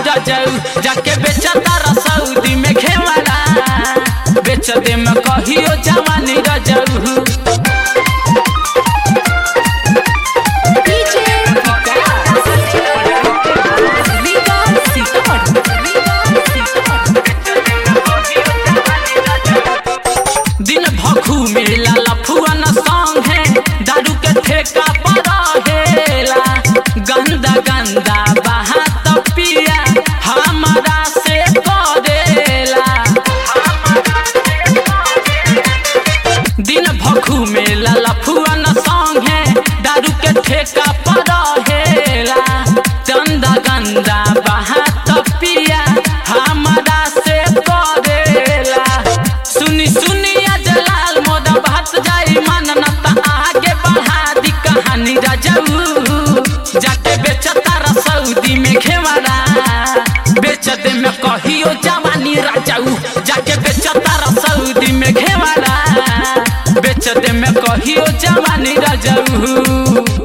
रजऊ जाके बेचता रसौदी में घेवड़ा बेच दे में कहियो जवानी रजऊ दिन भखू मेला लफुआ न संग है दारू के ठेका पर हेला गंदा गंदा बात पिया हमारा से करेला दिन भखू मेला लफुआ न संग है दारू के ठेका पर हेला गंदा गंदा बात पिया हमारा से करेला सुनी सुनी आगे बढ़ा दी कहानी रजऊ जाके बेचता रसौदी में घेवड़ा बेच दे में कहियो जवानी रजऊ जाके बेचता रसौदी में घेवड़ा बेच दे में कहियो जवानी रजऊ।